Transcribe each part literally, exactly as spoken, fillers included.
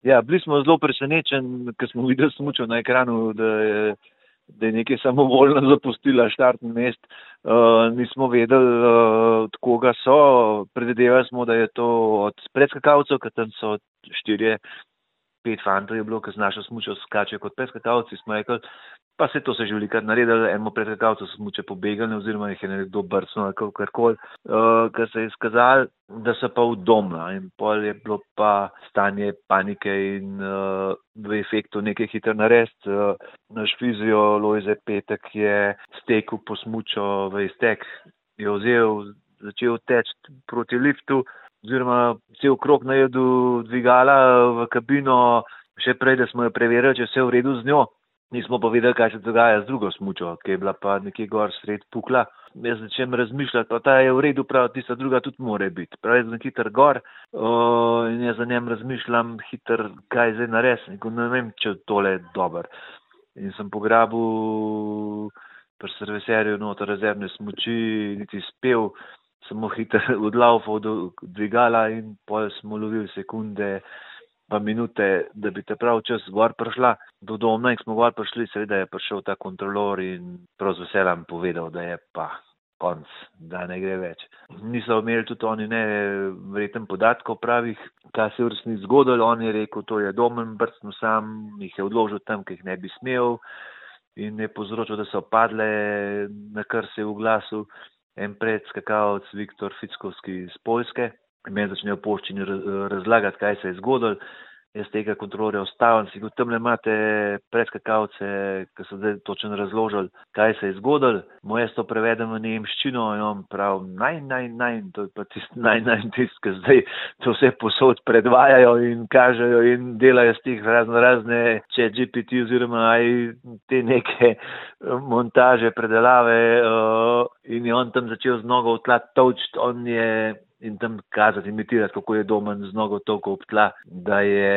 Ja, bili smo zelo presenečeni, ko smo videli smučo na ekranu, da je, da je nekaj samovoljno zapustila štartni mest. Uh, nismo vedeli, uh, od koga so. Predvidevali smo, da je to od predskakalcev, ker tam so štirje, pet fantov je bilo, ki z našo smučo skače kot predskakalci. Smo rekli, pa se to se že velikrat naredili, enemu predskakalcu so smuče pobegali oziroma jih je nekdo brcnil ali karkoli, uh, ker se je izkazalo, da so pa vdomla in pol je bilo pa stanje panike in uh, v efektu nekaj hitro narediti. Uh, naš fizio Lojze Petek je stekel po smučo v iztek, je vzel, začel teči proti liftu oziroma cel krog naredil dvigala v kabino, še prej, da smo jo preverili, če vse je v redu z njo. Nismo pa vedeli, kaj se dogaja z drugo smučo, ki je bila pa nekje gor sred pukla. Jaz začem razmišljati, pa ta je v redu, prav, tista druga tudi more biti. Prav, jaz sem hiter gor uh, in jaz za njem razmišljam hiter, kaj zdaj narediti. Ne vem, če tole je dober. In sem pograbil pri serviserju noter rezervne smuči, niti spel, samo hiter odlaufal do dvigala in pol smo lovili sekunde pa minute, da bi te prav čas gor prišla do doma, in smo gor prišli, seveda je prišel ta kontrolor in prav z veseljem povedal, da je pa konc, da ne gre več. Niso imeli tudi oni ne verjetno podatkov pravih, kaj se je v resnici zgodilo. On je rekel, to je Domen brcnil sam, jih je odložil tam, ki jih ne bi smel in je povzročil, da so padle, na kar se je v glasu en predskakalec Viktor Fickovski iz Poljske. Meni začnejo poščini razlagati, kaj se je zgodilo. Jaz tega kontrolorja ostavim, si kot tamle imate predskakalce, ki so zdaj točno razložili, kaj se je zgodilo. Mu jaz to prevedem v nemščino in on pravi, naj, naj, naj, to je pa tisti naj, naj, tisti, ki zdaj to vse posod predvajajo in kažejo in delajo z tih razne, razne chat G P T oziroma aj te neke montaže, predelave uh, in je on tam začel z nogo v tla tolčiti, on je in tam kazati, imitirati, kako je Domen z nogo tolko ob tla, da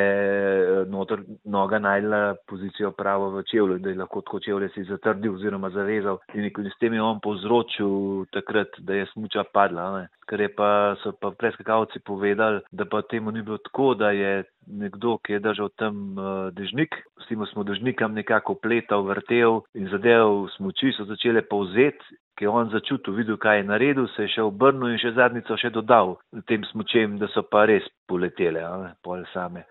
je noter noga najdla pozicijo pravo v čevlju, da je lahko tako čevlje si zatrdil oziroma zavezal. In s tem je on povzročil takrat, da je smuča padla. Ne? Ker je pa, so pa predskakalci povedali, da pa temu ni bilo tako, da je nekdo, ki je držal tam uh, dežnik, s tem smo dežnikam nekako pletal, vrtel in zadev smuči so začele povzeti, ki je on začutil, videl, kaj je naredil, se je še obrnil in še zadnjico še dodal tem smučem, da so pa res poletele, pol same.